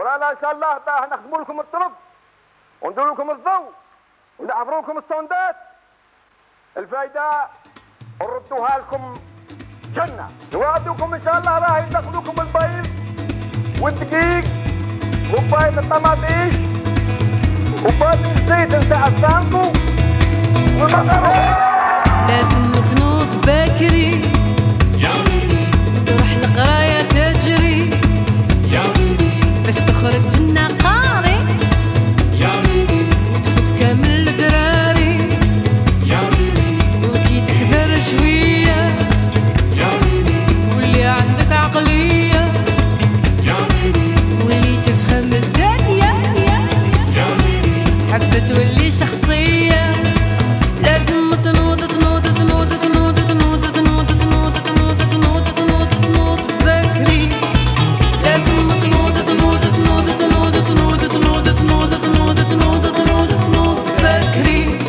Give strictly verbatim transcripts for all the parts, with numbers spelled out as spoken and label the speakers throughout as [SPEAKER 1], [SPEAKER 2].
[SPEAKER 1] ورانا ان شاء الله نخدموا لكم الطرق ونديروا لكم الضوء ونعبروا لكم السوندات. الفايده نردوها لكم جنه. نوعدوكم ان شاء الله راح يدخلوكم البيض والدقيق وبايض الطماطيش وبايض الزيت نتاع السامبو والمطر.
[SPEAKER 2] لازم تنوض بكري
[SPEAKER 3] يا ولدي
[SPEAKER 2] تروح القرايه تجري
[SPEAKER 3] يا ولدي
[SPEAKER 2] باش تخرج لنا قاري
[SPEAKER 3] يا ولدي
[SPEAKER 2] وتفوت كامل الدراري
[SPEAKER 3] يا ولدي
[SPEAKER 2] وكي تكبر شويه
[SPEAKER 3] يا ولدي
[SPEAKER 2] تولي عندك عقليه
[SPEAKER 3] يا ولدي
[SPEAKER 2] تولي تفهم الدنيا
[SPEAKER 3] يا ولدي
[SPEAKER 2] حب تولي شخصيه. لازم تنوض تنوض تنوض تنوض تنوض تنوض تنوض تنوض تنوض تنوض تنوض بكري. لازم تنوض تنوض تنوض تنوض تنوض تنوض تنوض تنوض تنوض تنوض تنوض بكري.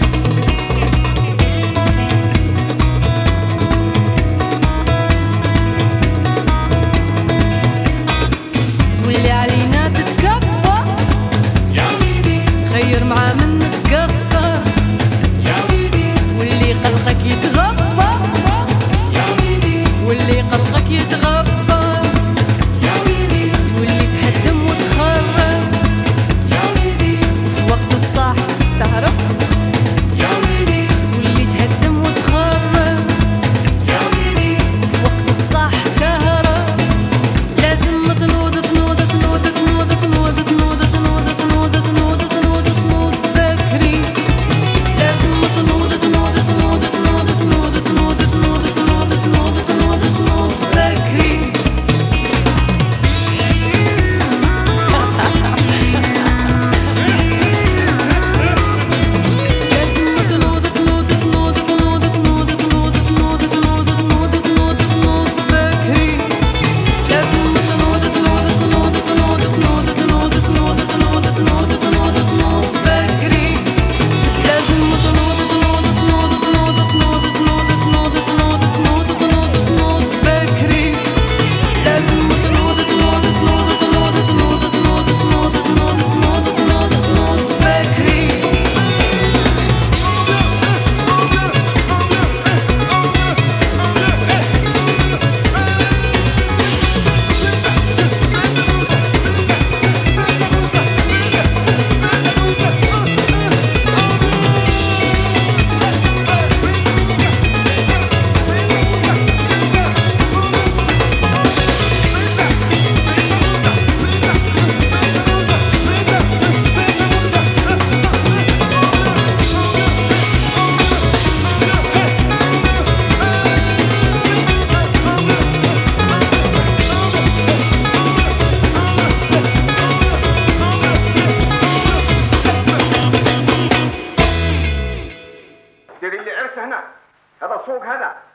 [SPEAKER 2] تولي علينا تتكبر
[SPEAKER 3] يا ولدي
[SPEAKER 2] خير مع من تقصر
[SPEAKER 3] يا ولدي
[SPEAKER 2] واللي قلقك يتغبى
[SPEAKER 3] يا ولدي
[SPEAKER 2] واللي قلقك يتغبى
[SPEAKER 3] يا ولدي
[SPEAKER 2] واللي تهدم وتخرب
[SPEAKER 3] يا ولدي
[SPEAKER 2] في وقت الصح تعرف
[SPEAKER 3] يا ولدي
[SPEAKER 2] واللي تهدم وتخرب
[SPEAKER 3] يا ولدي
[SPEAKER 2] في وقت الصح تهرب. لازم تنوض تنوض تنوض تنوض تنوض تنوض تنوض تنوض تنوض تنوض تنوض بكري. لازم تنوض تنوض تنوض تنوض تنوض تنوض تنوض تنوض تنوض تنوض تنوض بكري. لازم تنوض تنوض تنوض تنوض تنوض تنوض تنوض تنوض تنوض تنوض تنوض بكري. لازم تنوض تنوض تنوض تنوض تنوض تنوض تنوض تنوض تنوض تنوض تنوض بكري. لازم تنوض تنوض تنوض تنوض تنوض تنوض تنوض تنوض تنوض تنوض تنوض بكري. لازم تنوض تنوض تنوض تنوض تنوض تنوض تنوض تنوض تنوض تنوض تنوض بكري.
[SPEAKER 1] ديري لي عرس هنا، هذا سوق هذا.